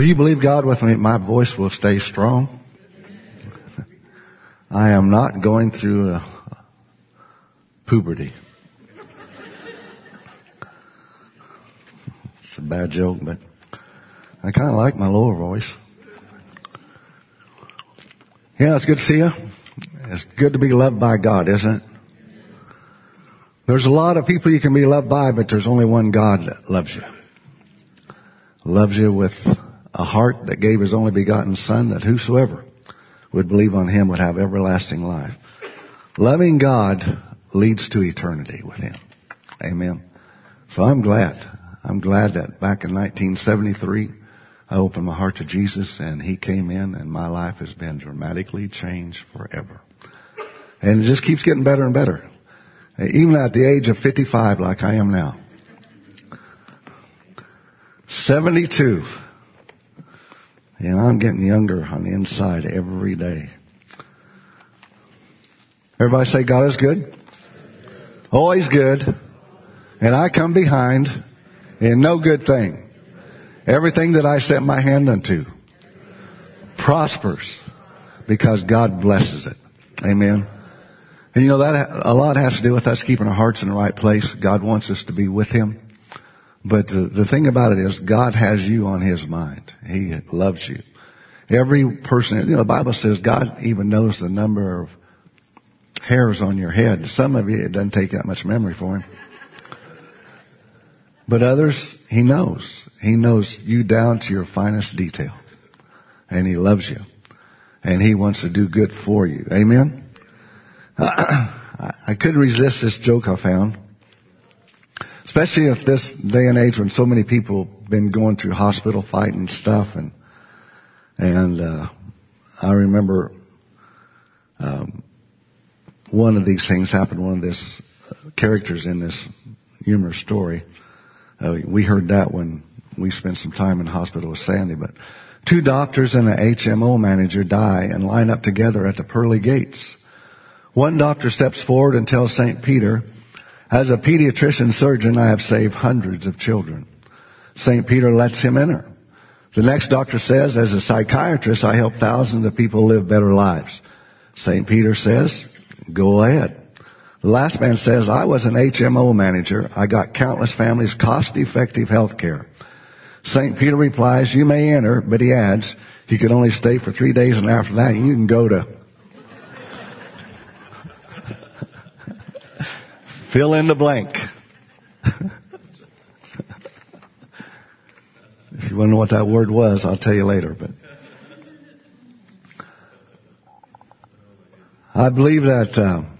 Will you believe God with me? My voice will stay strong. I am not going through a puberty. It's a bad joke, but I kind of like my lower voice. Yeah, it's good to see you. It's good to be loved by God, isn't it? There's a lot of people you can be loved by, but there's only one God that loves you. Loves you with a heart that gave his only begotten Son, that whosoever would believe on him would have everlasting life. Loving God leads to eternity with him. Amen. So I'm glad that back in 1973, I opened my heart to Jesus and he came in and my life has been dramatically changed forever. And it just keeps getting better and better. Even at the age of 55 like I am now. 72. And I'm getting younger on the inside every day. Everybody say God is good. Always good. And I come behind in no good thing. Everything that I set my hand unto prospers because God blesses it. Amen. And you know that a lot has to do with us keeping our hearts in the right place. God wants us to be with him. But the thing about it is God has you on his mind. He loves you. Every person, the Bible says God even knows the number of hairs on your head. Some of you, it doesn't take that much memory for him. But others, he knows. He knows you down to your finest detail. And he loves you. And he wants to do good for you. Amen? I couldn't resist this joke I found. Especially if this day and age when so many people been going through hospital fighting stuff and I remember one of these things happened, one of these characters in this humorous story. We heard that when we spent some time in hospital with Sandy, but 2 doctors and an HMO manager die and line up together at the pearly gates. One doctor steps forward and tells St. Peter, "As a pediatrician surgeon, I have saved hundreds of children." St. Peter lets him enter. The next doctor says, "As a psychiatrist, I help thousands of people live better lives." St. Peter says, "Go ahead." The last man says, "I was an HMO manager. I got countless families cost-effective health care." St. Peter replies, "You may enter," but he adds, "You can only stay for 3 days and after that you can go to..." Fill in the blank. If you want to know what that word was, I'll tell you later. But I believe that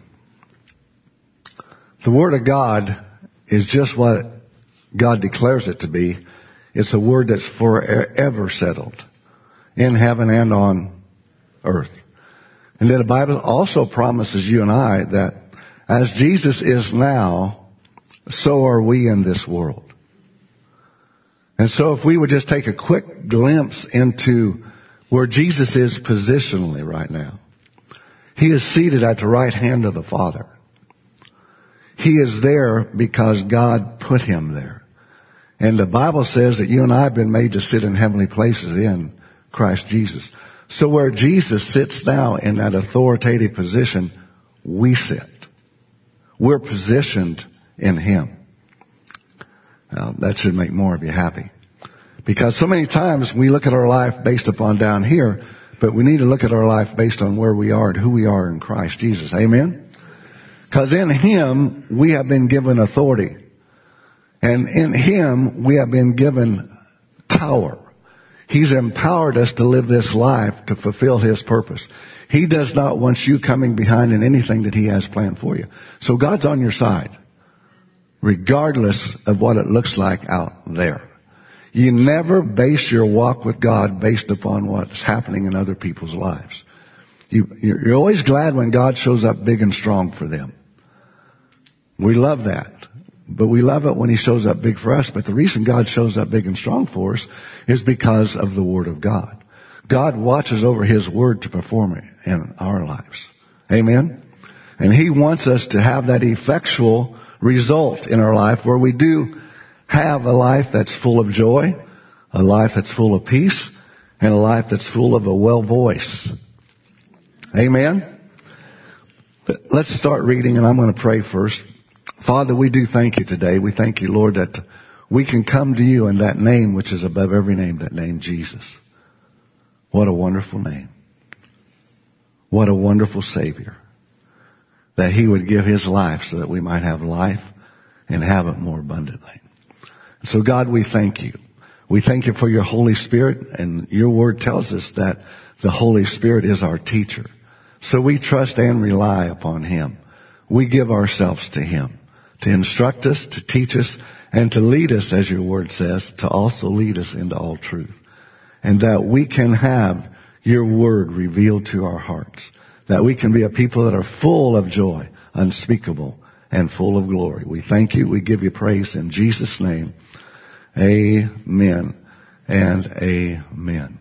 the Word of God is just what God declares it to be. It's a word that's forever settled in heaven and on earth. And then the Bible also promises you and I that as Jesus is now, so are we in this world. And so if we would just take a quick glimpse into where Jesus is positionally right now. He is seated at the right hand of the Father. He is there because God put him there. And the Bible says that you and I have been made to sit in heavenly places in Christ Jesus. So where Jesus sits now in that authoritative position, we sit. We're positioned in him. Now, that should make more of you happy. Because so many times we look at our life based upon down here, but we need to look at our life based on where we are and who we are in Christ Jesus. Amen? Because in him we have been given authority. And in him we have been given power. He's empowered us to live this life to fulfill his purpose. He does not want you coming behind in anything that he has planned for you. So God's on your side, regardless of what it looks like out there. You never base your walk with God based upon what's happening in other people's lives. You're always glad when God shows up big and strong for them. We love that. But we love it when he shows up big for us. But the reason God shows up big and strong for us is because of the Word of God. God watches over his Word to perform it in our lives. Amen? And he wants us to have that effectual result in our life where we do have a life that's full of joy, a life that's full of peace, and a life that's full of a well voice. Amen? Let's start reading, and I'm going to pray first. Father, we do thank you today. We thank you, Lord, that we can come to you in that name which is above every name, that name Jesus. What a wonderful name. What a wonderful Savior. That he would give his life so that we might have life and have it more abundantly. So God, we thank you. We thank you for your Holy Spirit, and your word tells us that the Holy Spirit is our teacher. So we trust and rely upon him. We give ourselves to him to instruct us, to teach us, and to lead us, as your word says, to also lead us into all truth. And that we can have your word revealed to our hearts. That we can be a people that are full of joy, unspeakable, and full of glory. We thank you. We give you praise in Jesus' name. Amen and amen.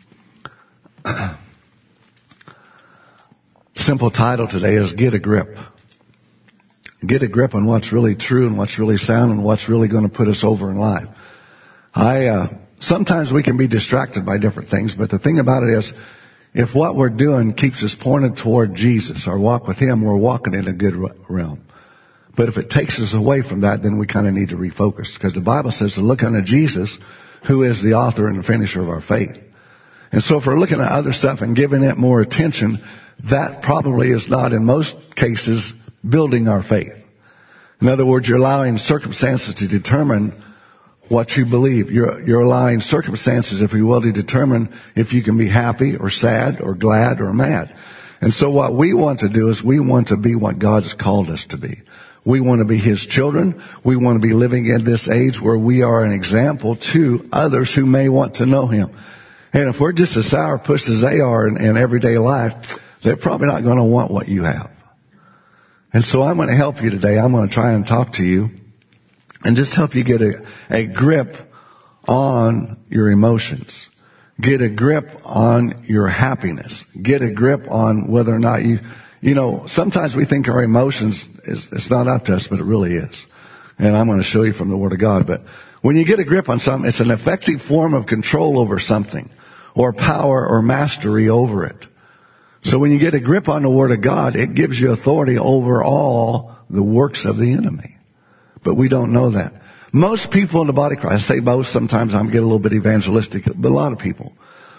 Simple title today is Get a Grip. Get a grip on what's really true and what's really sound and what's really going to put us over in life. Sometimes we can be distracted by different things, but the thing about it is, if what we're doing keeps us pointed toward Jesus, our walk with him, we're walking in a good realm. But if it takes us away from that, then we kind of need to refocus. Because the Bible says to look unto Jesus, who is the author and the finisher of our faith. And so if we're looking at other stuff and giving it more attention, that probably is not, in most cases, building our faith. In other words, you're allowing circumstances to determine what you believe. You're allowing circumstances, if you will, to determine if you can be happy or sad or glad or mad. And so what we want to do is we want to be what God's called us to be. We want to be his children. We want to be living in this age where we are an example to others who may want to know him. And if we're just as sourpuss as they are in everyday life, they're probably not going to want what you have. And so I'm going to help you today. I'm going to try and talk to you and just help you get a grip on your emotions. Get a grip on your happiness. Get a grip on whether or not sometimes we think our emotions it's not up to us, but it really is. And I'm going to show you from the Word of God. But when you get a grip on something, it's an effective form of control over something, or power or mastery over it. So when you get a grip on the Word of God, it gives you authority over all the works of the enemy. But we don't know that. Most people in the body of Christ, I say most, sometimes I'm getting a little bit evangelistic, but a lot of people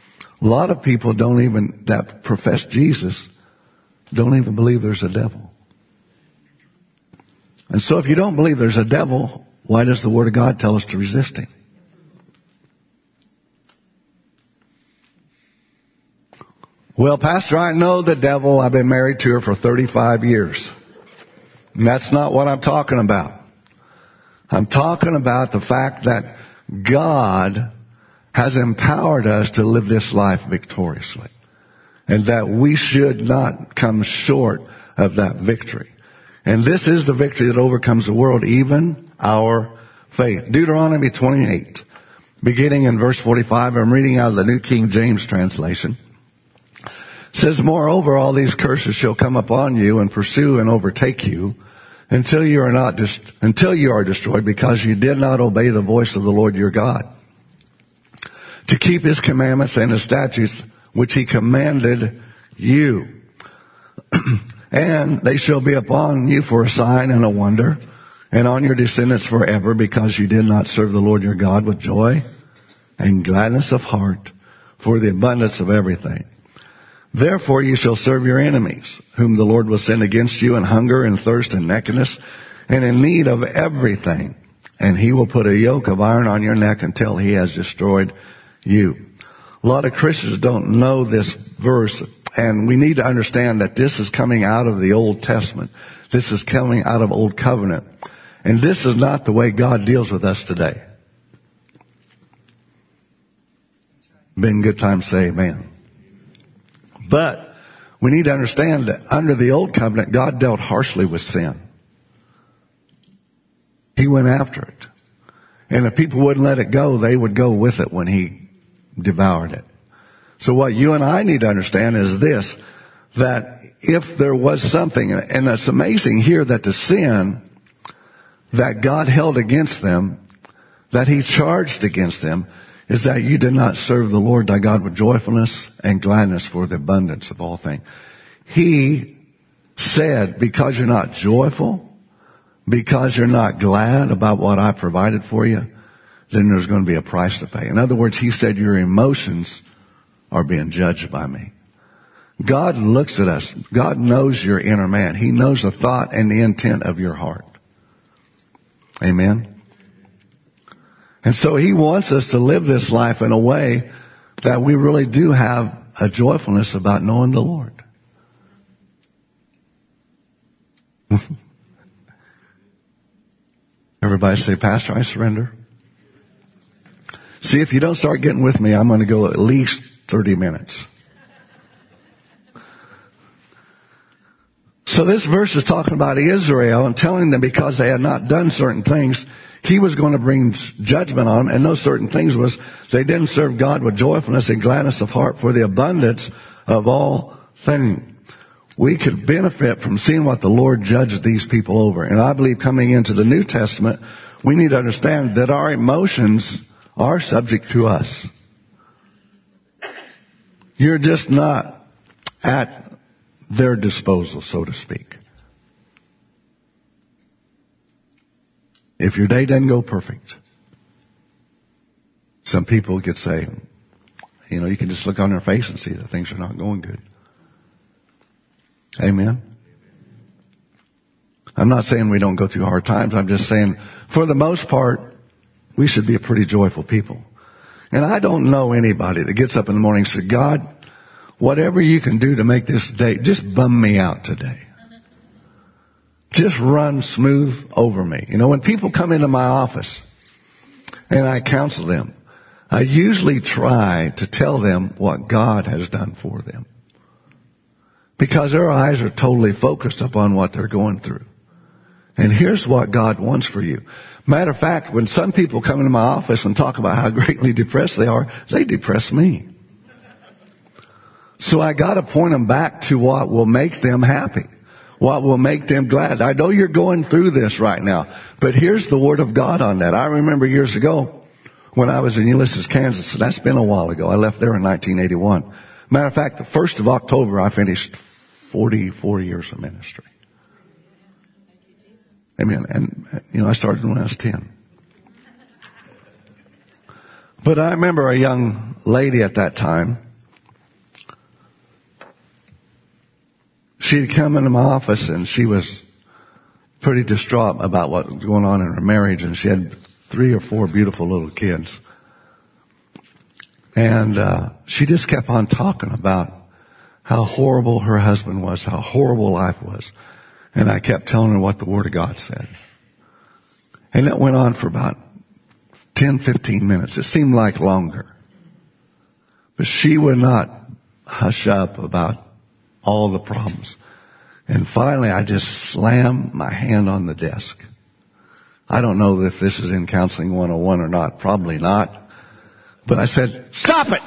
that profess Jesus don't even believe there's a devil. And so if you don't believe there's a devil, why does the Word of God tell us to resist him? Well, Pastor, I know the devil. I've been married to her for 35 years. And that's not what I'm talking about. I'm talking about the fact that God has empowered us to live this life victoriously. And that we should not come short of that victory. And this is the victory that overcomes the world, even our faith. Deuteronomy 28, beginning in verse 45, I'm reading out of the New King James translation. Says, moreover, all these curses shall come upon you and pursue and overtake you until you are destroyed, because you did not obey the voice of the Lord your God, to keep his commandments and his statutes which he commanded you. And they shall be upon you for a sign and a wonder, and on your descendants forever, because you did not serve the Lord your God with joy and gladness of heart for the abundance of everything. Therefore you shall serve your enemies, whom the Lord will send against you in hunger and thirst and nakedness and in need of everything. And he will put a yoke of iron on your neck until he has destroyed you. A lot of Christians don't know this verse, and we need to understand that this is coming out of the Old Testament. This is coming out of Old Covenant. And this is not the way God deals with us today. Been a good time to say amen. But we need to understand that under the Old Covenant, God dealt harshly with sin. He went after it. And if people wouldn't let it go, they would go with it when he devoured it. So what you and I need to understand is this, that if there was something, and it's amazing here that the sin that God held against them, that he charged against them, is that you did not serve the Lord thy God with joyfulness and gladness for the abundance of all things. He said, because you're not joyful, because you're not glad about what I provided for you, then there's going to be a price to pay. In other words, he said your emotions are being judged by me. God looks at us. God knows your inner man. He knows the thought and the intent of your heart. Amen. And so he wants us to live this life in a way that we really do have a joyfulness about knowing the Lord. Everybody say, Pastor, I surrender. See, if you don't start getting with me, I'm going to go at least 30 minutes. So this verse is talking about Israel and telling them because they had not done certain things, he was going to bring judgment on them. And those certain things was they didn't serve God with joyfulness and gladness of heart for the abundance of all things. We could benefit from seeing what the Lord judged these people over. And I believe coming into the New Testament, we need to understand that our emotions are subject to us. You're just not at their disposal, so to speak. If your day doesn't go perfect, some people could say, you can just look on their face and see that things are not going good. Amen. I'm not saying we don't go through hard times. I'm just saying, for the most part, we should be a pretty joyful people. And I don't know anybody that gets up in the morning and says, God, whatever you can do to make this day, just bum me out today. Just run smooth over me. When people come into my office and I counsel them, I usually try to tell them what God has done for them. Because their eyes are totally focused upon what they're going through. And here's what God wants for you. Matter of fact, when some people come into my office and talk about how greatly depressed they are, they depress me. So I got to point them back to what will make them happy. What will make them glad. I know you're going through this right now, but here's the Word of God on that. I remember years ago when I was in Ulysses, Kansas. So that's been a while ago. I left there in 1981. Matter of fact, the 1st of October, I finished 44 years of ministry. Amen. And, I started when I was 10. But I remember a young lady at that time. She'd come into my office and she was pretty distraught about what was going on in her marriage, and she had 3 or 4 beautiful little kids. And she just kept on talking about how horrible her husband was, how horrible life was. And I kept telling her what the Word of God said. And that went on for about 10, 15 minutes. It seemed like longer. But she would not hush up about all the problems. And finally, I just slammed my hand on the desk. I don't know if this is in Counseling 101 or not. Probably not. But I said, stop it!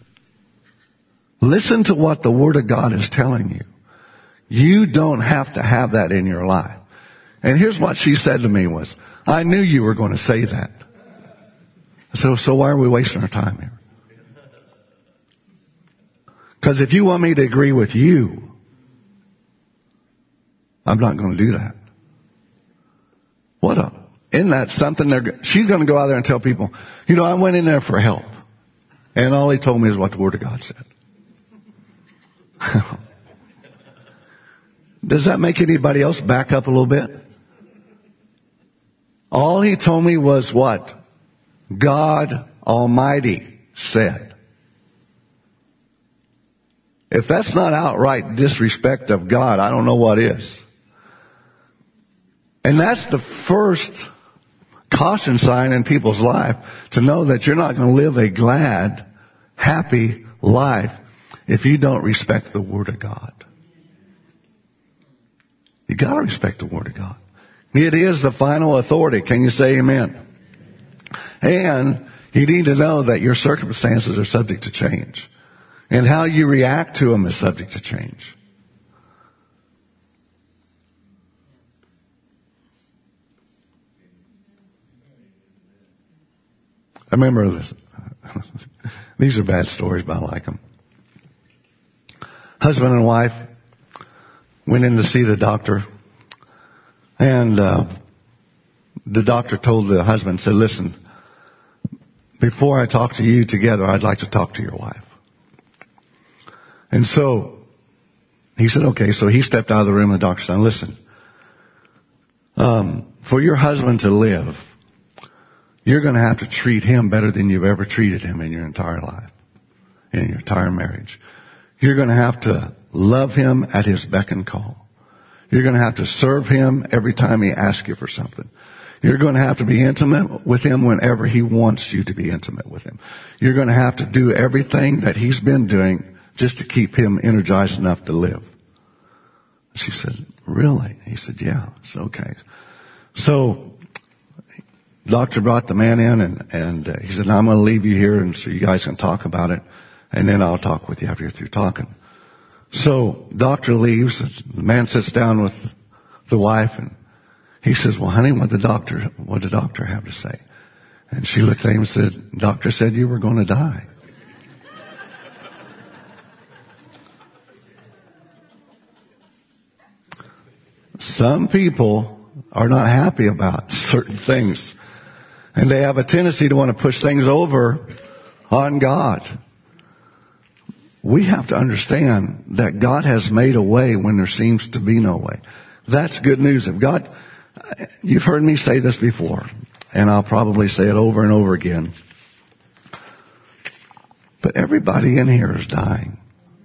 Listen to what the Word of God is telling you. You don't have to have that in your life. And here's what she said to me was, I knew you were going to say that. So why are we wasting our time here? Because if you want me to agree with you, I'm not going to do that. Isn't that something she's going to go out there and tell people, I went in there for help. And all he told me is what the Word of God said. Does that make anybody else back up a little bit? All he told me was what God Almighty said. If that's not outright disrespect of God, I don't know what is. And that's the first caution sign in people's life, to know that you're not going to live a glad, happy life if you don't respect the Word of God. You got to respect the Word of God. It is the final authority. Can you say amen? And you need to know that your circumstances are subject to change. And how you react to them is subject to change. I remember this. These are bad stories, but I like them. Husband and wife went in to see the doctor, and the doctor told the husband, said, listen, before I talk to you together, I'd like to talk to your wife. And so he said, okay. So he stepped out of the room, and the doctor said, listen, for your husband to live, you're going to have to treat him better than you've ever treated him in your entire life, in your entire marriage. You're going to have to love him at his beck and call. You're going to have to serve him every time he asks you for something. You're going to have to be intimate with him whenever he wants you to be intimate with him. You're going to have to do everything that he's been doing just to keep him energized enough to live. She said, really? He said, yeah. It's okay. So doctor brought the man in, and he said, now I'm going to leave you here, and so you guys can talk about it, and then I'll talk with you after you're through talking. So doctor leaves. The man sits down with the wife, and he says, well, honey, what did the doctor have to say? And she looked at him and said, doctor said you were going to die. Some people are not happy about certain things, and they have a tendency to want to push things over on God. We have to understand that God has made a way when there seems to be no way. That's good news. If God, you've heard me say this before, and I'll probably say it over and over again, but everybody in here is dying.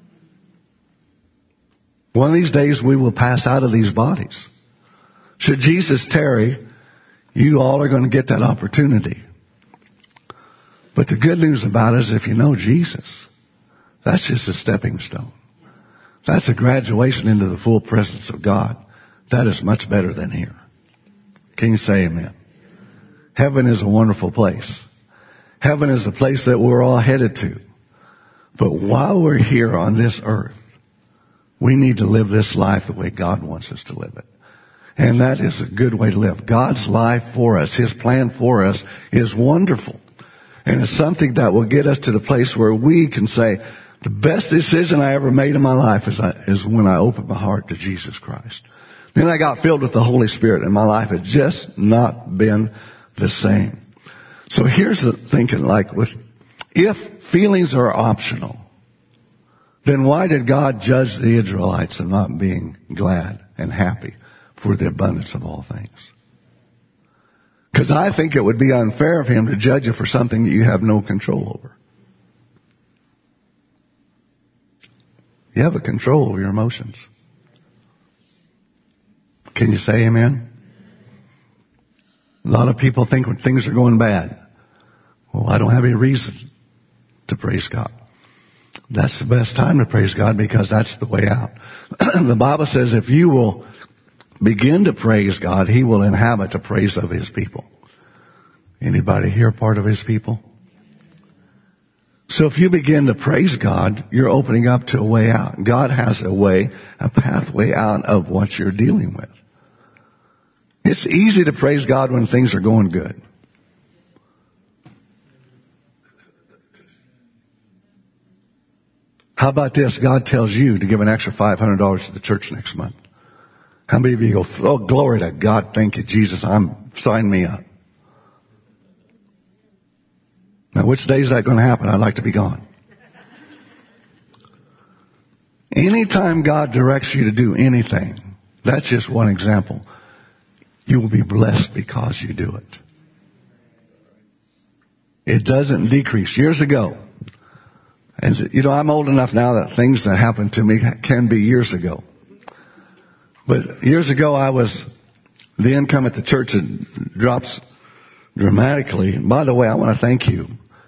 One of these days we will pass out of these bodies. Should Jesus tarry, you all are going to get that opportunity. But the good news about it is if you know Jesus, that's just a stepping stone. That's a graduation into the full presence of God. That is much better than here. Can you say amen? Heaven is a wonderful place. Heaven is the place that we're all headed to. But while we're here on this earth, we need to live this life the way God wants us to live it. And that is a good way to live. God's life for us, His plan for us is wonderful. And it's something that will get us to the place where we can say, the best decision I ever made in my life is when I opened my heart to Jesus Christ. Then I got filled with the Holy Spirit, and my life had just not been the same. So here's the thinking, if feelings are optional, then why did God judge the Israelites in not being glad and happy for the abundance of all things? Because I think it would be unfair of Him to judge you for something that you have no control over. You have a control over your emotions. Can you say amen? A lot of people think when things are going bad, well, I don't have any reason to praise God. That's the best time to praise God because that's the way out. The Bible says if you will begin to praise God, He will inhabit the praise of His people. Anybody here part of His people? So if you begin to praise God, you're opening up to a way out. God has a way, a pathway out of what you're dealing with. It's easy to praise God when things are going good. How about this? God tells you to give an extra $500 to the church next month. How many of you go, oh, glory to God, thank you, Jesus, sign me up. Now, which day is that going to happen? I'd like to be gone. Anytime God directs you to do anything, that's just one example, you will be blessed because you do it. It doesn't decrease. Years ago, and I'm old enough now that things that happened to me can be years ago. But years ago, the income at the church drops dramatically. And by the way, I want to thank you.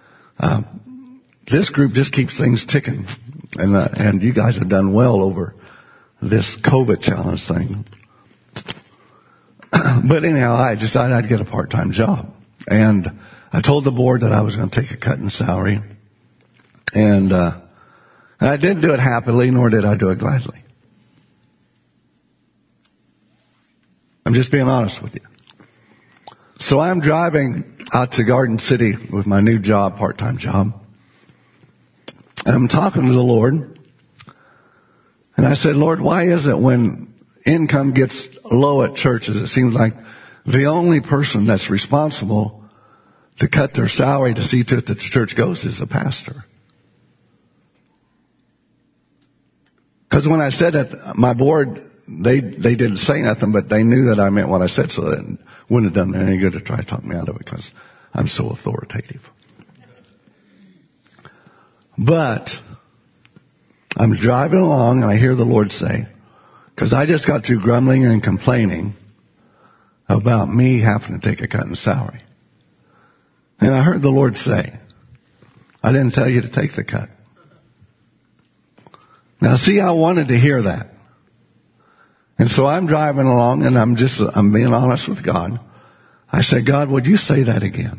This group just keeps things ticking, and you guys have done well over this COVID challenge thing. But anyhow, I decided I'd get a part-time job, and I told the board that I was going to take a cut in salary, and I didn't do it happily, nor did I do it gladly. I'm just being honest with you. So I'm driving out to Garden City with my new job, part-time job. And I'm talking to the Lord. And I said, Lord, why is it when income gets low at churches, it seems like the only person that's responsible to cut their salary to see to it that the church goes is the pastor? Because when I said it, my board, they didn't say nothing, but they knew that I meant what I said, so it wouldn't have done any good to try to talk me out of it because I'm so authoritative. But I'm driving along and I hear the Lord say, because I just got through grumbling and complaining about me having to take a cut in salary. And I heard the Lord say, I didn't tell you to take the cut. Now see, I wanted to hear that. And so I'm driving along and I'm being honest with God. I said, God, would you say that again?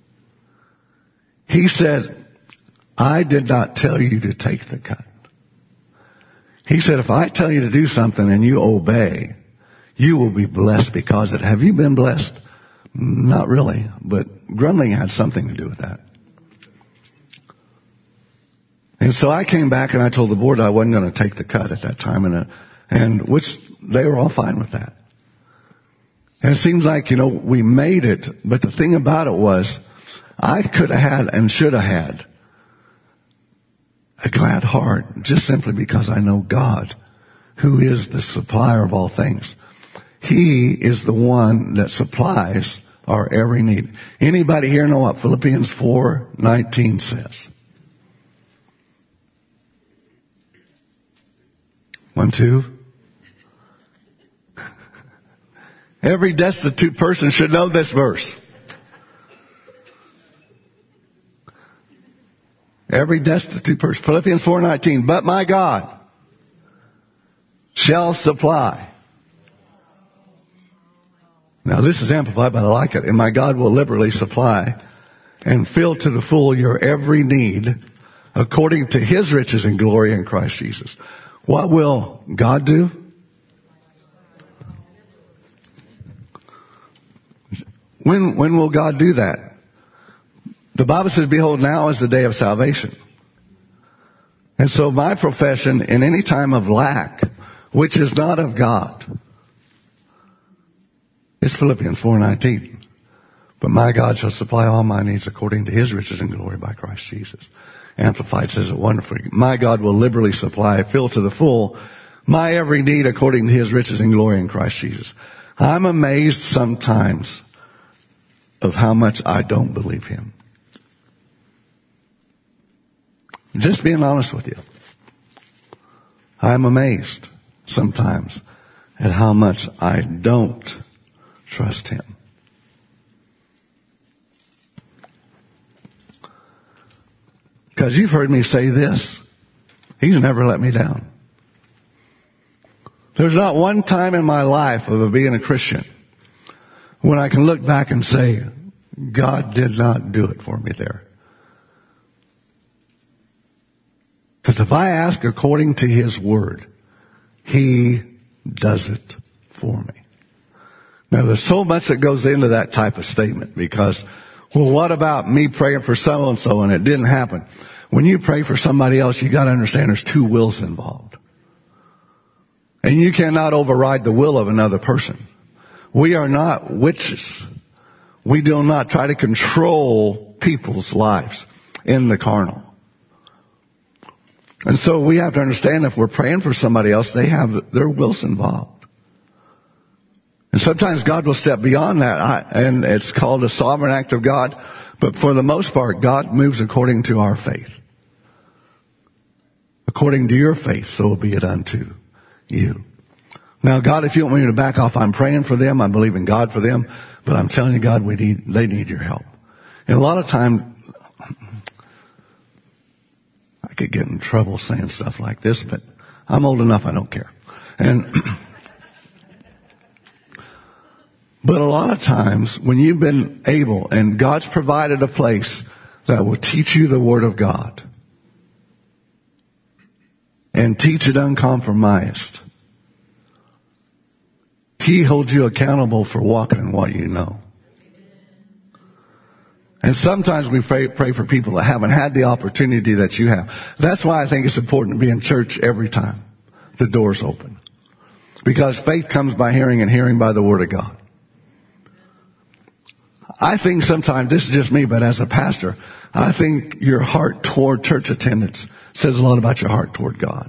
He said, I did not tell you to take the cut. He said, if I tell you to do something and you obey, you will be blessed because of it. Have you been blessed? Not really, but grumbling had something to do with that. And so I came back and I told the board I wasn't going to take the cut at that time, and which they were all fine with that. And it seems like, we made it, but the thing about it was I could have had and should have had a glad heart just simply because I know God, who is the supplier of all things. He is the one that supplies our every need. Anybody here know what Philippians 4:19 says? 1, 2. Every destitute person should know this verse. Every destitute person. Philippians 4:19. But my God shall supply. Now this is amplified, but I like it. And my God will liberally supply and fill to the full your every need according to His riches and glory in Christ Jesus. What will God do? When will God do that? The Bible says, behold, now is the day of salvation. And so my profession in any time of lack, which is not of God, is Philippians 4:19. But my God shall supply all my needs according to His riches and glory by Christ Jesus. Amplified says it wonderfully. My God will liberally supply, fill to the full, my every need according to His riches and glory in Christ Jesus. I'm amazed sometimes of how much I don't believe Him. Just being honest with you. I'm amazed sometimes at how much I don't trust Him. Because you've heard me say this. He's never let me down. There's not one time in my life of being a Christian when I can look back and say, God did not do it for me there. Because if I ask according to His Word, He does it for me. Now there's so much that goes into that type of statement because, well, what about me praying for so-and-so and it didn't happen? When you pray for somebody else, you got to understand there's two wills involved. And you cannot override the will of another person. We are not witches. We do not try to control people's lives in the carnal. And so we have to understand if we're praying for somebody else, they have their wills involved. And sometimes God will step beyond that, and it's called a sovereign act of God. But for the most part, God moves according to our faith. According to your faith, so be it unto you. Now, God, if you want me to back off, I'm praying for them. I believe in God for them. But I'm telling you, God, they need your help. And a lot of time, I could get in trouble saying stuff like this, but I'm old enough, I don't care. But a lot of times, when you've been able, and God's provided a place that will teach you the Word of God, and teach it uncompromised, He holds you accountable for walking in what you know. And sometimes we pray for people that haven't had the opportunity that you have. That's why I think it's important to be in church every time the door's open. Because faith comes by hearing and hearing by the Word of God. I think sometimes, this is just me, but as a pastor, I think your heart toward church attendance says a lot about your heart toward God.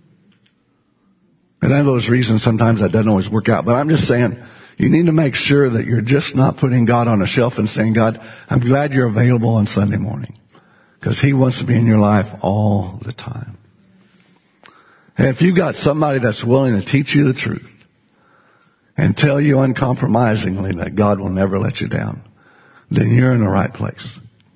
And I know those reasons sometimes that doesn't always work out, but I'm just saying, you need to make sure that you're just not putting God on a shelf and saying, God, I'm glad you're available on Sunday morning. Because He wants to be in your life all the time. And if you've got somebody that's willing to teach you the truth and tell you uncompromisingly that God will never let you down, then you're in the right place.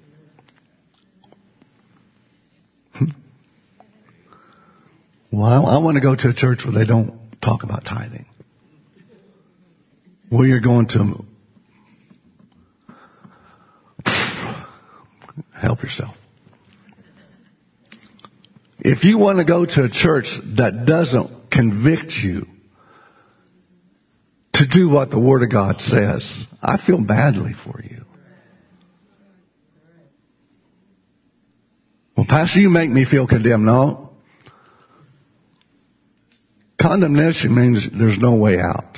Well, I want to go to a church where they don't talk about tithing. Well, you're going to help yourself. If you want to go to a church that doesn't convict you to do what the Word of God says, I feel badly for you. Well, Pastor, you make me feel condemned. No. Condemnation means there's no way out.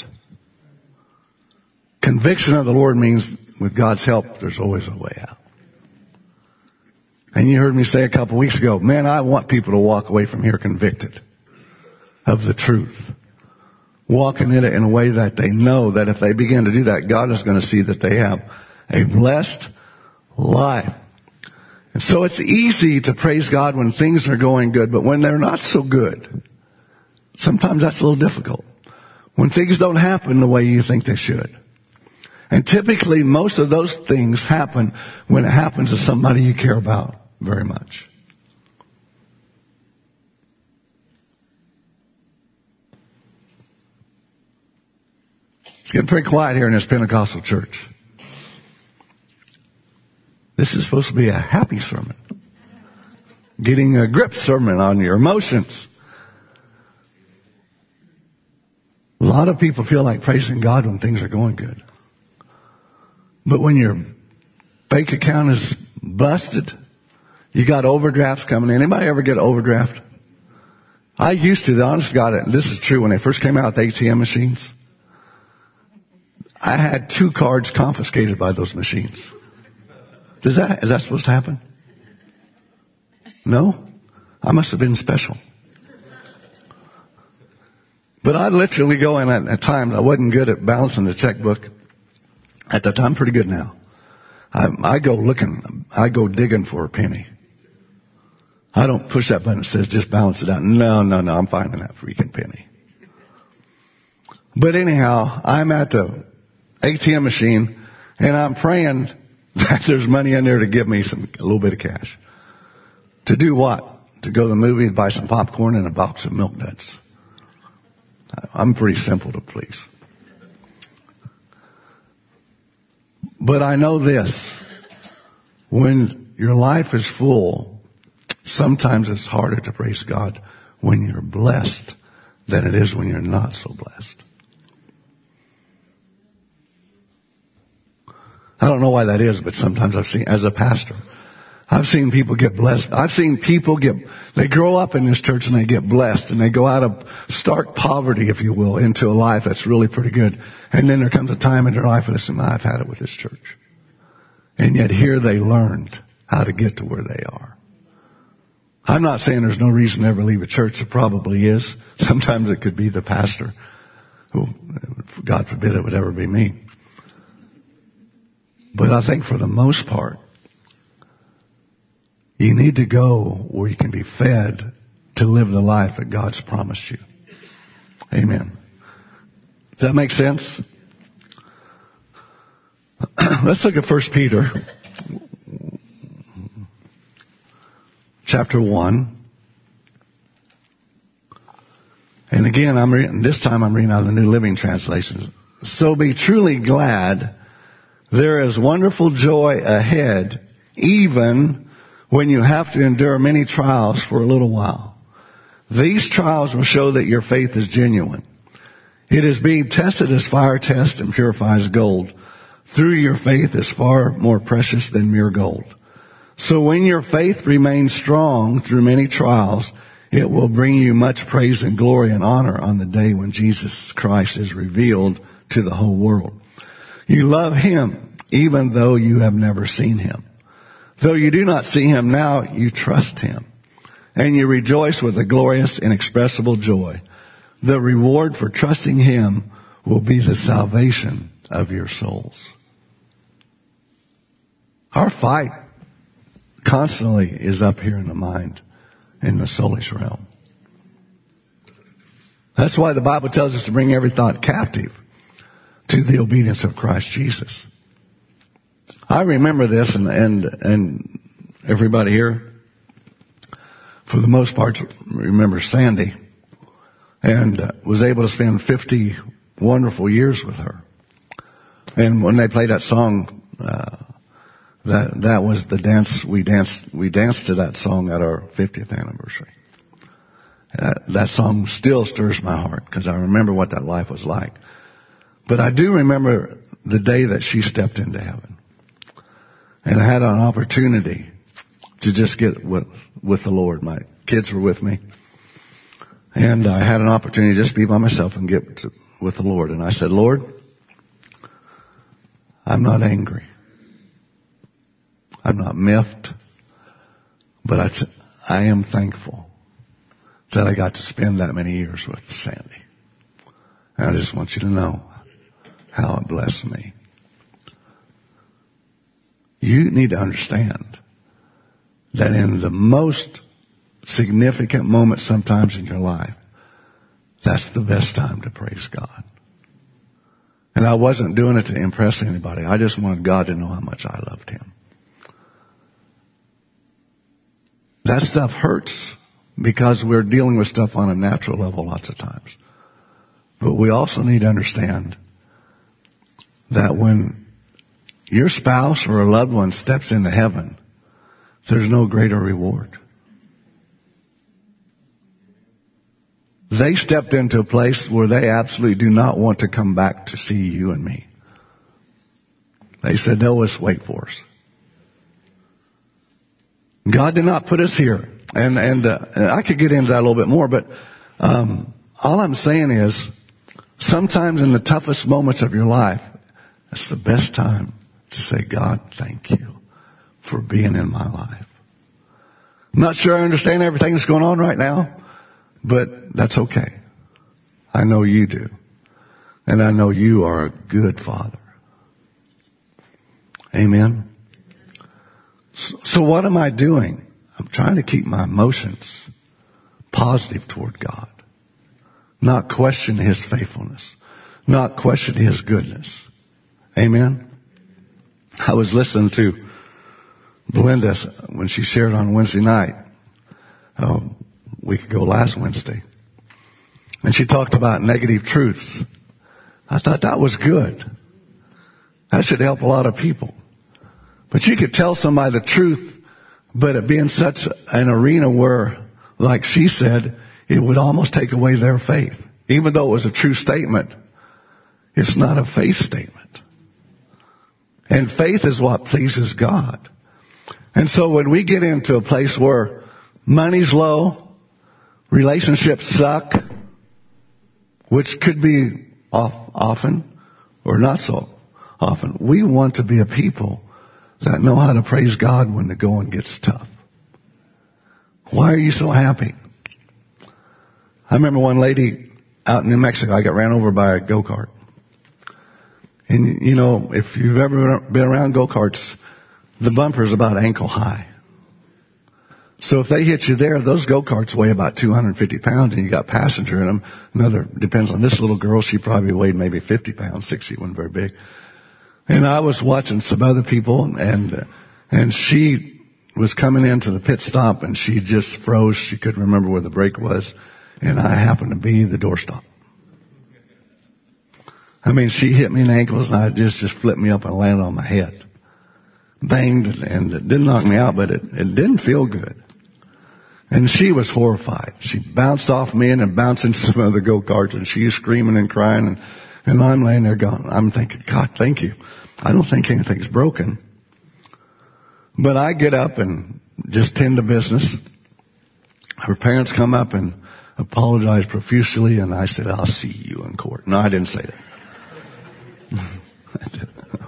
Conviction of the Lord means with God's help, there's always a way out. And you heard me say a couple weeks ago, man, I want people to walk away from here convicted of the truth. Walking in it in a way that they know that if they begin to do that, God is going to see that they have a blessed life. And so it's easy to praise God when things are going good, but when they're not so good, sometimes that's a little difficult. When things don't happen the way you think they should. And typically most of those things happen when it happens to somebody you care about very much. It's getting pretty quiet here in this Pentecostal church. This is supposed to be a happy sermon. Getting a grip sermon on your emotions. A lot of people feel like praising God when things are going good. But when your bank account is busted, you got overdrafts coming in. Anybody ever get an overdraft? I used to, the honest to God, and this is true, when they first came out with ATM machines, I had 2 cards confiscated by those machines. Is that supposed to happen? No? I must have been special. But I'd literally go in at times, I wasn't good at balancing the checkbook. At the time, pretty good now. I go digging for a penny. I don't push that button that says just balance it out. No, I'm finding that freaking penny. But anyhow, I'm at the ATM machine and I'm praying that there's money in there to give me a little bit of cash. To do what? To go to the movie and buy some popcorn and a box of Milk Duds. I'm pretty simple to please. But I know this. When your life is full, sometimes it's harder to praise God when you're blessed than it is when you're not so blessed. I don't know why that is, but sometimes I've seen, as a pastor, I've seen people get blessed. I've seen people they grow up in this church and they get blessed and they go out of stark poverty, if you will, into a life that's really pretty good. And then there comes a time in their life where they say, I've had it with this church. And yet here they learned how to get to where they are. I'm not saying there's no reason to ever leave a church. There probably is. Sometimes it could be the pastor, who, God forbid it would ever be me. But I think for the most part, you need to go where you can be fed to live the life that God's promised you. Amen. Does that make sense? Let's look at 1 Peter chapter 1. And again, this time I'm reading out of the New Living Translation. So be truly glad. There is wonderful joy ahead, even when you have to endure many trials for a little while. These trials will show that your faith is genuine. It is being tested as fire tests and purifies gold. through your faith is far more precious than mere gold. So when your faith remains strong through many trials, it will bring you much praise and glory and honor on the day when Jesus Christ is revealed to the whole world. You love Him even though you have never seen Him. Though you do not see Him now, you trust Him. And you rejoice with a glorious, inexpressible joy. The reward for trusting Him will be the salvation of your souls. Our fight constantly is up here in the mind, in the soulish realm. That's why the Bible tells us to bring every thought captive to the obedience of Christ Jesus. I remember this, and everybody here, for the most part, remember Sandy, and was able to spend 50 wonderful years with her. And when they played that song, that was the dance. We danced to that song at our 50th anniversary. That song still stirs my heart because I remember what that life was like. But I do remember the day that she stepped into heaven. And I had an opportunity to just get with the Lord. My kids were with me. And I had an opportunity to just be by myself and get with the Lord. And I said, Lord, I'm not angry. I'm not miffed. But I am thankful that I got to spend that many years with Sandy. And I just want you to know how it blessed me. You need to understand that in the most significant moments sometimes in your life, that's the best time to praise God. And I wasn't doing it to impress anybody. I just wanted God to know how much I loved Him. That stuff hurts because we're dealing with stuff on a natural level lots of times. But we also need to understand that when your spouse or a loved one steps into heaven, there's no greater reward. They stepped into a place where they absolutely do not want to come back to see you and me. They said, no, let's wait for us. God did not put us here. And I could get into that a little bit more, but all I'm saying is sometimes in the toughest moments of your life, it's the best time to say, God, thank you for being in my life. I'm not sure I understand everything that's going on right now, but that's okay. I know you do. And I know you are a good Father. Amen. So what am I doing? I'm trying to keep my emotions positive toward God. Not question His faithfulness. Not question His goodness. Amen. I was listening to Belinda when she shared on Wednesday night, a week ago last Wednesday. And she talked about negative truths. I thought that was good. That should help a lot of people. But you could tell somebody the truth, but it being such an arena where, like she said, it would almost take away their faith. Even though it was a true statement, it's not a faith statement. And faith is what pleases God. And so when we get into a place where money's low, relationships suck, which could be often or not so often, we want to be a people that know how to praise God when the going gets tough. Why are you so happy? I remember one lady out in New Mexico, I got ran over by a go-kart. And you know, if you've ever been around go-karts, the bumper's about ankle high. So if they hit you there, those go-karts weigh about 250 pounds and you got passenger in them. Depends on this little girl, she probably weighed maybe 50 pounds, 60, wasn't very big. And I was watching some other people and she was coming into the pit stop and she just froze. She couldn't remember where the brake was. And I happened to be the doorstop. I mean, she hit me in the ankles and I just flipped me up and landed on my head. Banged and it didn't knock me out, but it didn't feel good. And she was horrified. She bounced off me and then bounced into some other go-karts and she's screaming and crying and I'm laying there going, I'm thinking, God, thank you. I don't think anything's broken. But I get up and just tend to business. Her parents come up and apologize profusely, and I said, I'll see you in court. No, I didn't say that.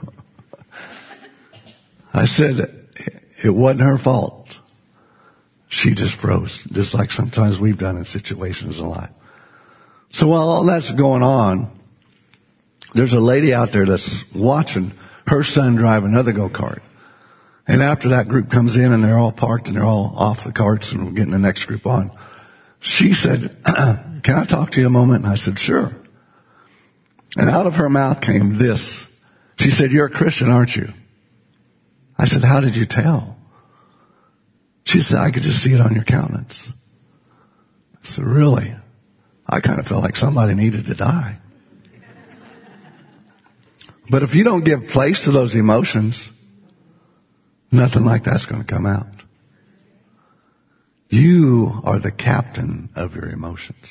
I said it wasn't her fault. She just froze, just like sometimes we've done in situations in life. So while all that's going on, there's a lady out there that's watching her son drive another go-kart. And after that group comes in and they're all parked and they're all off the carts and we're getting the next group on, she said, can I talk to you a moment? And I said, sure. And out of her mouth came this. She said, you're a Christian, aren't you? I said, how did you tell? She said, I could just see it on your countenance. I said, really? I kind of felt like somebody needed to die. But if you don't give place to those emotions, nothing like that's going to come out. You are the captain of your emotions.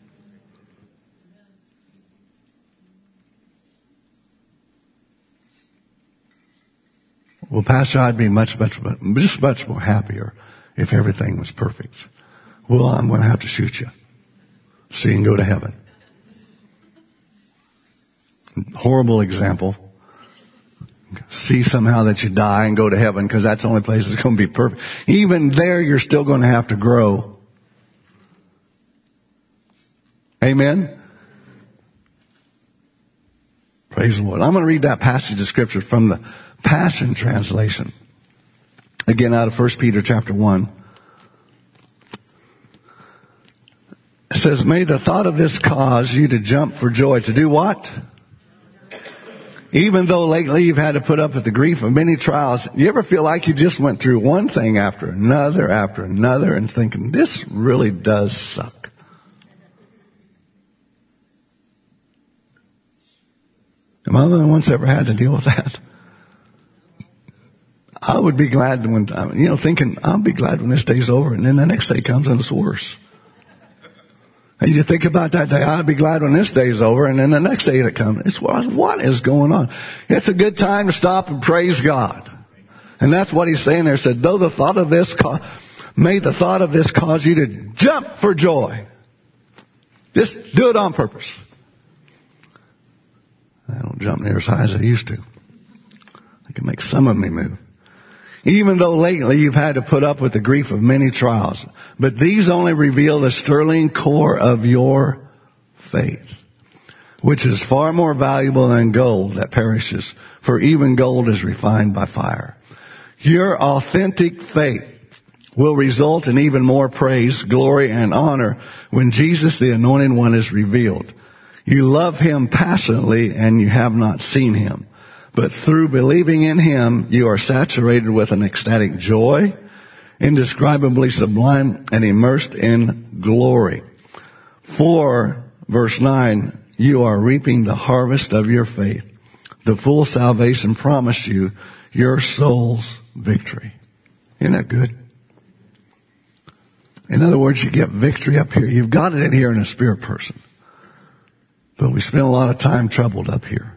Well, Pastor, I'd be much more happier if everything was perfect. Well, I'm going to have to shoot you so you can go to heaven. Horrible example. See somehow that you die and go to heaven because that's the only place that's going to be perfect. Even there, you're still going to have to grow. Amen? Praise the Lord. I'm going to read that passage of Scripture from the Passion Translation. Again, out of 1 Peter chapter 1. It says, may the thought of this cause you to jump for joy. To do what? Even though lately you've had to put up with the grief of many trials, you ever feel like you just went through one thing after another and thinking, this really does suck. Am I the only one that's ever had to deal with that? I would be glad when, thinking, I'll be glad when this day's over, and then the next day comes and it's worse. And you think about that day, I'll be glad when this day's over, and then the next day that comes, it's what is going on? It's a good time to stop and praise God. And that's what he's saying there. He said, though the thought of this, may the thought of this cause you to jump for joy. Just do it on purpose. I don't jump near as high as I used to. I can make some of me move. Even though lately you've had to put up with the grief of many trials. But these only reveal the sterling core of your faith, which is far more valuable than gold that perishes, for even gold is refined by fire. Your authentic faith will result in even more praise, glory, and honor when Jesus, the Anointed One, is revealed. You love Him passionately and you have not seen Him. But through believing in Him, you are saturated with an ecstatic joy, indescribably sublime and immersed in glory. For, verse 9, you are reaping the harvest of your faith. The full salvation promised you, your soul's victory. Isn't that good? In other words, you get victory up here. You've got it in here in a spirit person. But we spend a lot of time troubled up here.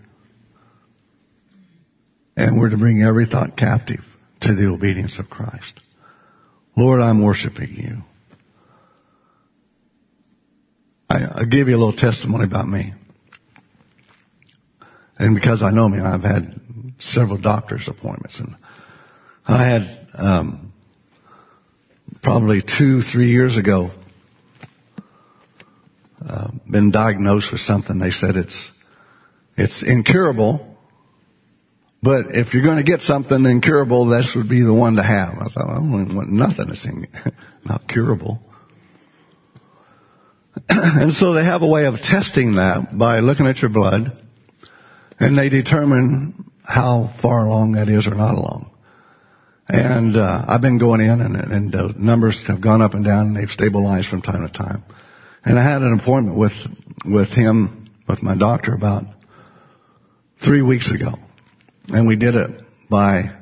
And we're to bring every thought captive to the obedience of Christ. Lord, I'm worshiping you. I'll give you a little testimony about me. And because I know me, I've had several doctor's appointments. And I had probably 2-3 years ago been diagnosed with something. They said it's incurable. But if you're going to get something incurable, this would be the one to have. I thought, I don't want nothing that's not curable. And so they have a way of testing that by looking at your blood, and they determine how far along that is or not along. And I've been going in, and the numbers have gone up and down, and they've stabilized from time to time. And I had an appointment with my doctor about 3 weeks ago. And we did it by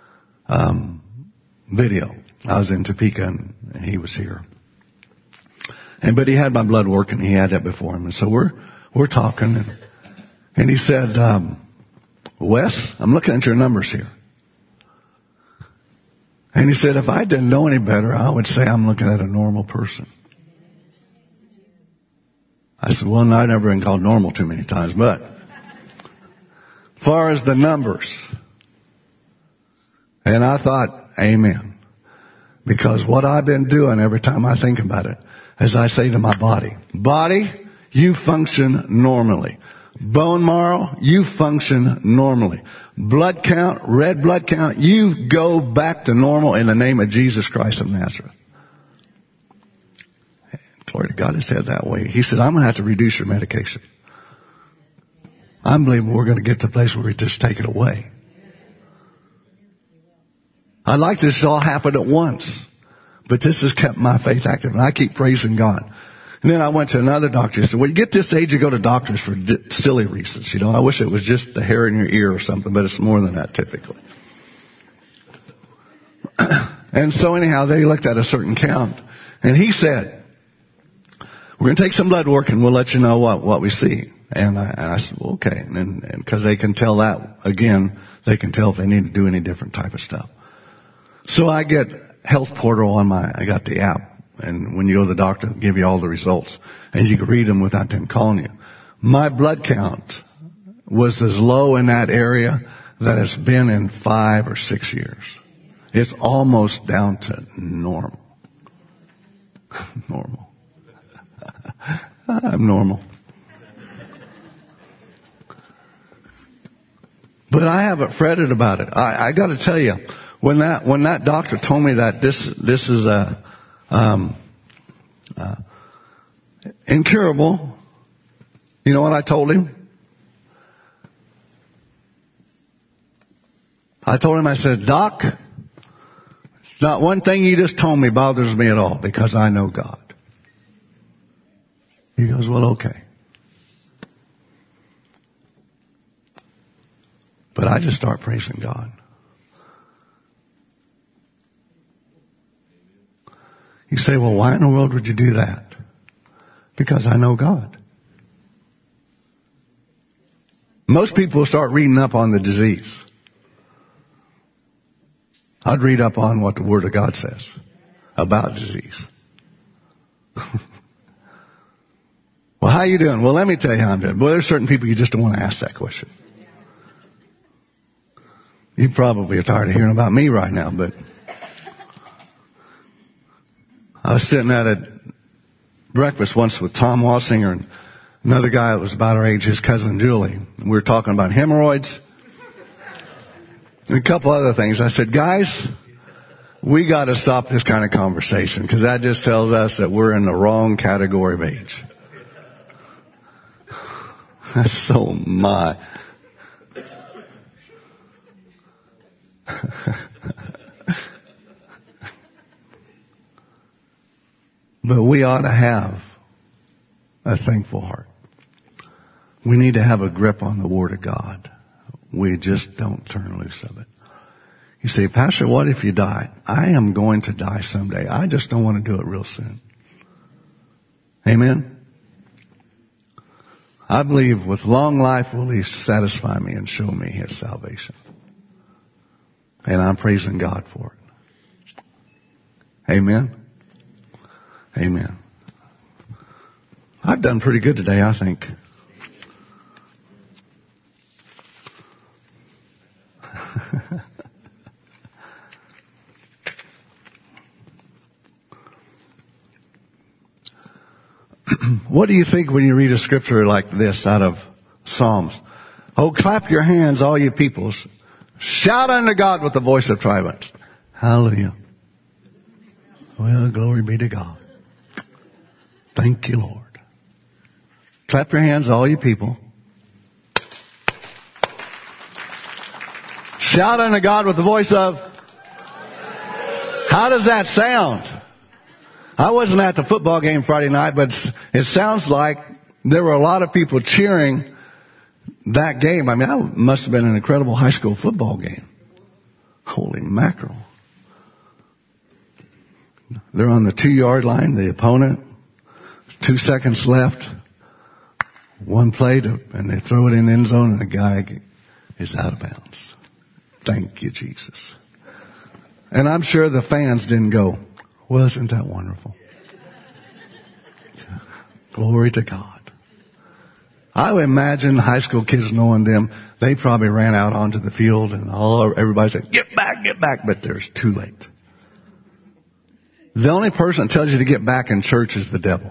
video. I was in Topeka and he was here. But he had my blood work and he had that before him. And so we're talking and he said, Wes, I'm looking at your numbers here. And he said, if I didn't know any better, I would say I'm looking at a normal person. I said, well, I've never been called normal too many times, but as far as the numbers, and I thought, amen. Because what I've been doing every time I think about it, as I say to my body, you function normally. Bone marrow, you function normally. Blood count, red blood count, you go back to normal in the name of Jesus Christ of Nazareth. Glory to God, he said that way. He said, I'm going to have to reduce your medication. I'm believing we're going to get to the place where we just take it away. I'd like this to all happen at once, but this has kept my faith active, and I keep praising God. And then I went to another doctor. He said, well, you get this age, you go to doctors for silly reasons. You know, I wish it was just the hair in your ear or something, but it's more than that typically. And so anyhow, they looked at a certain count, and he said, we're going to take some blood work and we'll let you know what we see. And I said, well, okay. And cause they can tell that, again, they can tell if they need to do any different type of stuff. So I get Health Portal I got the app. And when you go to the doctor, they'll give you all the results. And you can read them without them calling you. My blood count was as low in that area that it's been in 5 or 6 years. It's almost down to normal. Normal. I'm normal. But I haven't fretted about it. I got to tell you, when that doctor told me that this is incurable, you know what I told him? I said, Doc, not one thing you just told me bothers me at all because I know God. He goes, well, okay. But I just start praising God. You say, well, why in the world would you do that? Because I know God. Most people start reading up on the disease. I'd read up on what the Word of God says about disease. Well, how you doing? Well, let me tell you how I'm doing. Well, there's certain people you just don't want to ask that question. You probably are tired of hearing about me right now, but I was sitting at a breakfast once with Tom Walsinger and another guy that was about our age, his cousin Julie. We were talking about hemorrhoids and a couple other things. I said, guys, we got to stop this kind of conversation because that just tells us that we're in the wrong category of age. So my. But we ought to have a thankful heart. We need to have a grip on the Word of God. We just don't turn loose of it. You say, Pastor, what if you die? I am going to die someday. I just don't want to do it real soon. Amen? I believe with long life will He satisfy me and show me His salvation. And I'm praising God for it. Amen? Amen. I've done pretty good today, I think. What do you think when you read a scripture like this out of Psalms? Oh, clap your hands, all you peoples. Shout unto God with the voice of triumph. Hallelujah. Well, glory be to God. Thank you, Lord. Clap your hands, all you people. Shout unto God with the voice of... How does that sound? I wasn't at the football game Friday night, but it sounds like there were a lot of people cheering that game. I mean, that must have been an incredible high school football game. Holy mackerel. They're on the 2-yard line, the opponent. 2 seconds left. One play and they throw it in the end zone and the guy is out of bounds. Thank you, Jesus. And I'm sure the fans didn't go, wasn't that wonderful? Glory to God. I would imagine high school kids knowing them, they probably ran out onto the field and everybody said, get back, but there's too late. The only person that tells you to get back in church is the devil.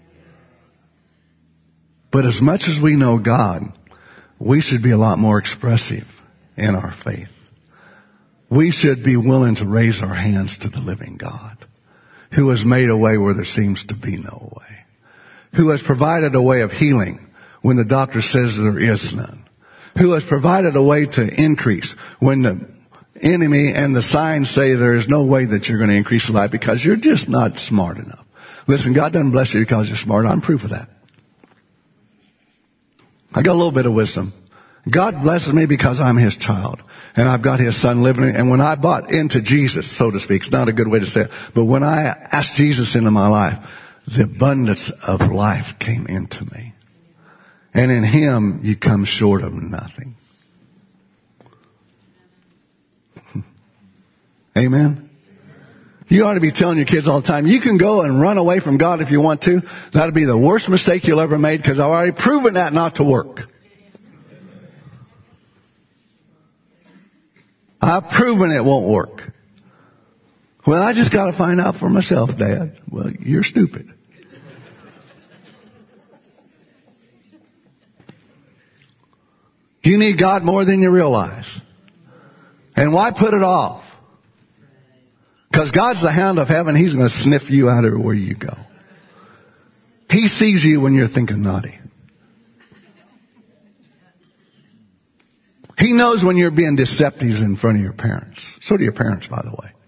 But as much as we know God, we should be a lot more expressive in our faith. We should be willing to raise our hands to the living God, who has made a way where there seems to be no way, who has provided a way of healing when the doctor says there is none, who has provided a way to increase when the enemy and the signs say there is no way that you're going to increase your life because you're just not smart enough. Listen, God doesn't bless you because you're smart. I'm proof of that. I got a little bit of wisdom. God blesses me because I'm His child. And I've got His Son living in me. And when I bought into Jesus, so to speak, it's not a good way to say it, but when I asked Jesus into my life, the abundance of life came into me. And in Him, you come short of nothing. Amen? You ought to be telling your kids all the time, you can go and run away from God if you want to. That'll be the worst mistake you'll ever make because I've already proven that not to work. I've proven it won't work. Well, I just got to find out for myself, Dad. Well, you're stupid. You need God more than you realize. And why put it off? Because God's the hound of heaven. He's going to sniff you out everywhere you go. He sees you when you're thinking naughty. He knows when you're being deceptive in front of your parents. So do your parents, by the way.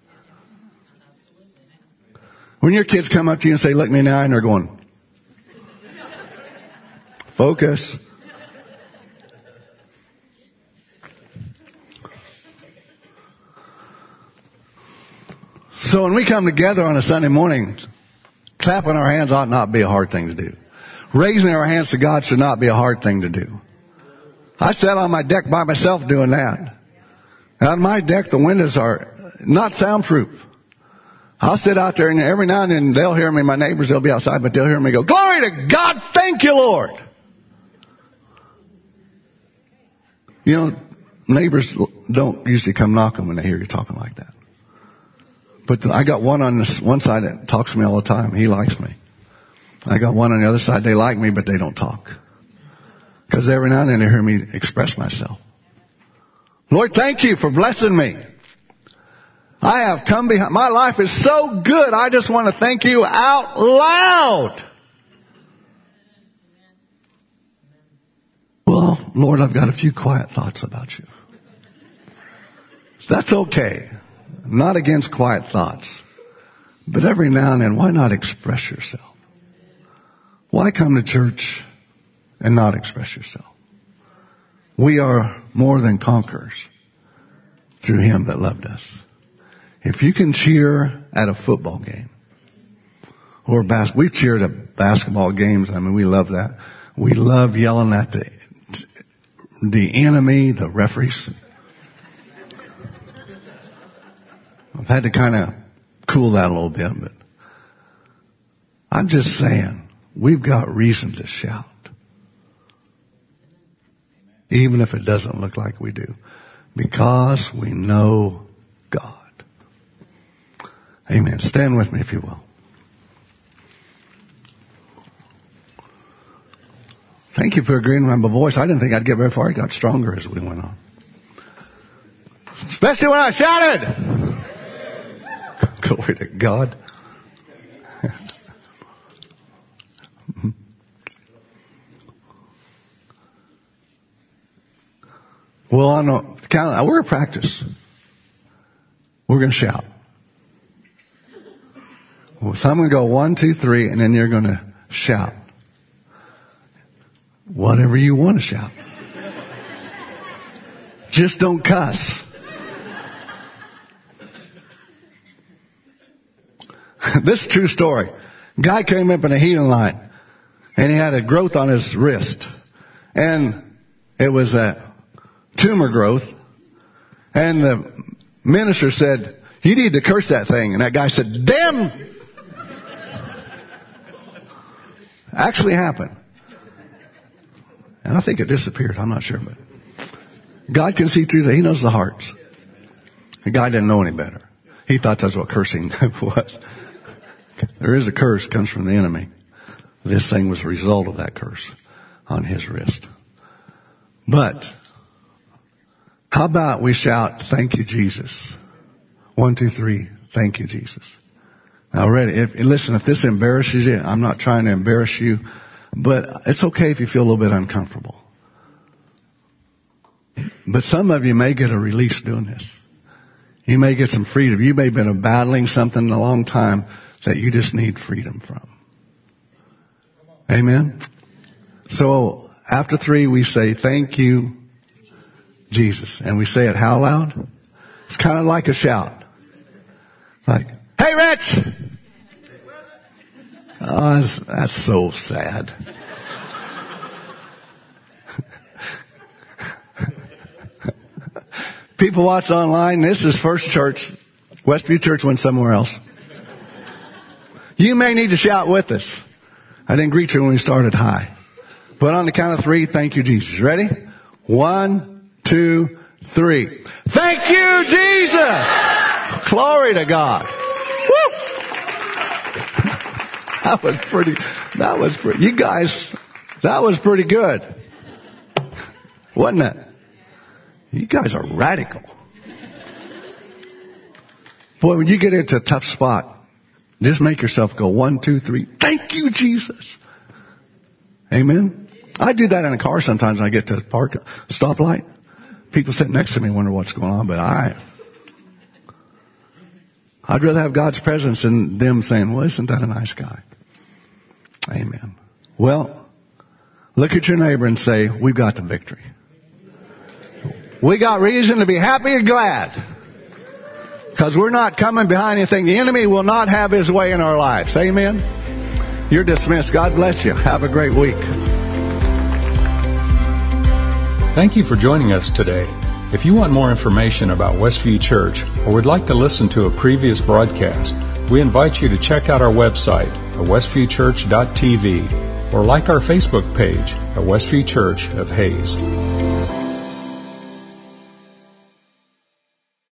When your kids come up to you and say, look me in the eye, and they're going, focus. So when we come together on a Sunday morning, clapping our hands ought not be a hard thing to do. Raising our hands to God should not be a hard thing to do. I sat on my deck by myself doing that. On my deck, the windows are not soundproof. I'll sit out there and every now and then they'll hear me. My neighbors, they'll be outside, but they'll hear me go, glory to God, thank you, Lord. You know, neighbors don't usually come knocking when they hear you talking like that. But I got one on this one side that talks to me all the time. He likes me. I got one on the other side. They like me, but they don't talk. Because every now and then they hear me express myself. Lord, thank you for blessing me. I have come behind. My life is so good. I just want to thank you out loud. Well, Lord, I've got a few quiet thoughts about you. That's okay. I'm not against quiet thoughts. But every now and then, why not express yourself? Why come to church and not express yourself? We are more than conquerors through Him that loved us. If you can cheer at a football game or we've cheered at basketball games. I mean, we love that. We love yelling at the enemy, the referees. I've had to kind of cool that a little bit, but I'm just saying, we've got reason to shout. Even if it doesn't look like we do. Because we know God. Amen. Stand with me if you will. Thank you for agreeing with my voice. I didn't think I'd get very far. It got stronger as we went on. Especially when I shouted. Glory to God. Well, on the count, we're at practice. We're going to shout. So I'm going to go 1, 2, 3, and then you're going to shout. Whatever you want to shout. Just don't cuss. This is a true story. Guy came up in a healing line, and he had a growth on his wrist. And it was tumor growth. And the minister said, you need to curse that thing. And that guy said, damn! Actually happened. And I think it disappeared. I'm not sure, but God can see through that. He knows the hearts. The guy didn't know any better. He thought that's what cursing was. There is a curse comes from the enemy. This thing was a result of that curse on his wrist. But how about we shout, thank you, Jesus. 1, 2, 3. Thank you, Jesus. Now ready. Listen, if this embarrasses you, I'm not trying to embarrass you, but it's okay if you feel a little bit uncomfortable. But some of you may get a release doing this. You may get some freedom. You may have been battling something a long time that you just need freedom from. Amen? So after 3, we say, thank you, Jesus. And we say it how loud? It's kind of like a shout. Like, hey, Rich! Oh, that's so sad. People watch online. This is First Church. Westview Church went somewhere else. You may need to shout with us. I didn't greet you when we started high. But on the count of 3, thank you, Jesus. Ready? 1, 2, 3. Thank you, Jesus! Glory to God. Woo! That was pretty, you guys, that was pretty good. Wasn't it? You guys are radical. Boy, when you get into a tough spot, just make yourself go 1, 2, 3. Thank you, Jesus. Amen. I do that in a car sometimes when I get to the park stoplight. People sitting next to me wonder what's going on, but I'd rather have God's presence than them saying, well, isn't that a nice guy? Amen. Well, look at your neighbor and say, we've got the victory. We got reason to be happy and glad. Because we're not coming behind anything. The enemy will not have his way in our lives. Amen? You're dismissed. God bless you. Have a great week. Thank you for joining us today. If you want more information about Westview Church or would like to listen to a previous broadcast, we invite you to check out our website at westviewchurch.tv or like our Facebook page at Westview Church of Hayes.